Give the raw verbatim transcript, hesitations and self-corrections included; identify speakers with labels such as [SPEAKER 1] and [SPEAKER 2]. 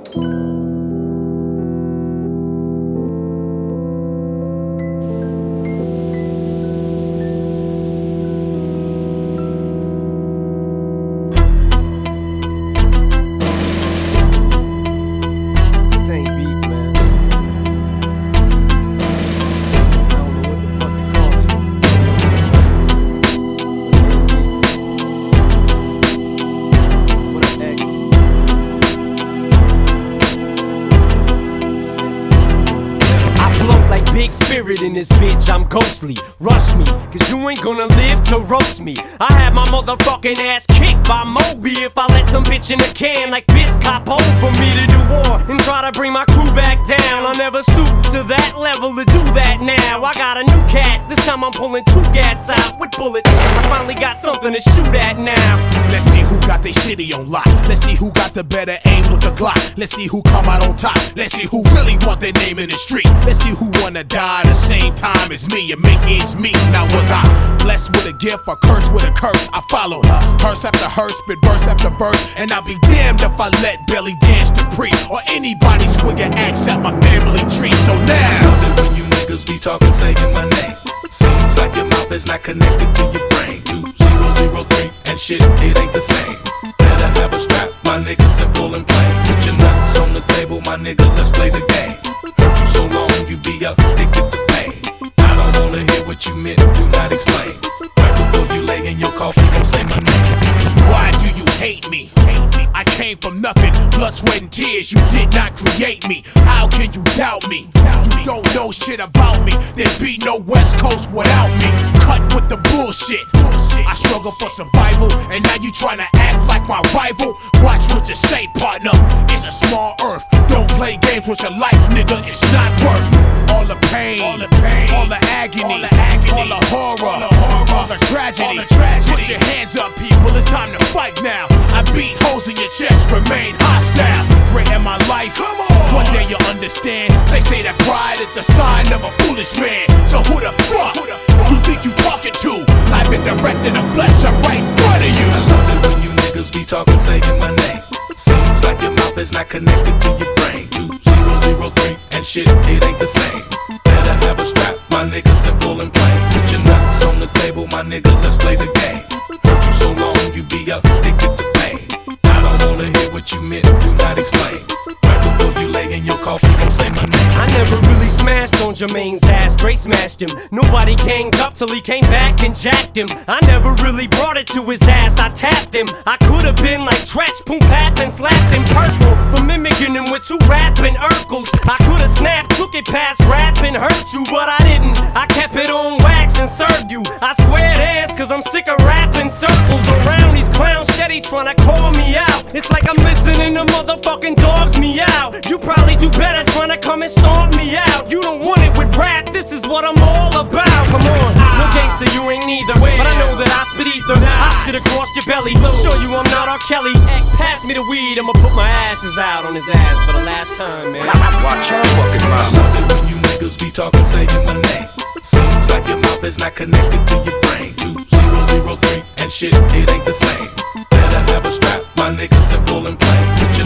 [SPEAKER 1] In this bitch, I'm ghostly. Rush me, cause you ain't gonna live to roast me. I had my motherfucking ass kicked by Moby if I let some bitch in a can like Biscop for me to do war and try to bring my crew back down. I never stooped to that level to do that now. I got a new cat, this time I'm pulling two gats out with bullets. I finally got something to shoot at now.
[SPEAKER 2] Let's see who got their city on lock. Let's see who got the better aim with the Glock. Let's see who come out on top. Let's see who really want their name in the street. Let's see who wanna die the same time as me and make ends meet. Now was I blessed with a gift or cursed with a curse? I followed her, hearse after hearse, spit verse after verse, and I'll be damned if I let Belly Dance to pre or anybody swig an axe at my family tree. So now,
[SPEAKER 3] I love it when you niggas be talking, saying my name. Seems like your mouth is not connected to your brain. Two zero zero three and shit, it ain't the same. Better have a strap, my nigga, simple and plain. Put your nuts on the table, my nigga, let's play the game. Hurt you so long, you be addicted to pain. I don't wanna hear what you meant, do not explain. Right before you lay in your coffin, don't say my name.
[SPEAKER 2] Why do you hate me? I came from nothing, blood, sweat, and tears. You did not create me. How can you doubt me? You don't know shit about me. There'd be no West Coast without me. Cut with the bullshit. I struggle for survival, and now you tryna act like my rival. Watch what you say, partner. It's a small earth. Don't play games with your life, nigga. It's not worth all the pain, all the pain, all the agony, all the, agony, all the horror, all the, horror, all the tragedy. All the tragedy. Put your hands up, people. It's time to fight now. I beat holes in your chest, remain hostile. Threaten my life. Come on. One day you'll understand. They say that pride is the sign of a foolish man. So who the fuck, who the fuck you think you talking to? Live and direct in the flesh, I'm right in front of you.
[SPEAKER 3] I love it when you niggas be talking, saying my name. Seems like your mouth is not connected to your brain. Two zero zero three and shit, it ain't the same. Better have a strap, my nigga, simple and plain. Put your nuts on the table, my nigga, let's play the game. Hurt you so long, you be addicted to pain. I don't wanna hear what you meant, do not explain. Right before you lay in your coffin, don't say my name.
[SPEAKER 1] I never really smashed on Jermaine's ass, straight smashed him. Nobody ganged up till he came back and jacked him. I never really brought it to his ass, I tapped him. I could've been like Tretch, Poom Pat, and slapped him purple for mimicking him with two rapping Urkels. I could've snapped, took it past rap and hurt you, but I didn't. I kept it on wax and served you. I squared ass cause I'm sick of rapping circles around these clowns steady trying to call me out. It's like I'm listening to motherfucking dogs meow. You probably do better trying to come and stomp me out. You don't want it with rap, this is what I'm all about. Come on, no gangster, you ain't neither. But I know that I spit ether. I should've crossed your belly. Show you I'm not R. Kelly. Pass me the weed, I'ma put my ashes out on his ass for the last time, man.
[SPEAKER 3] Watch your fucking mouth. I love it when you niggas be talking, saying my name. Seems like your mouth is not connected to your brain. Two zero zero three and shit, it ain't the same. Better have a strap, my nigga, simple and plain.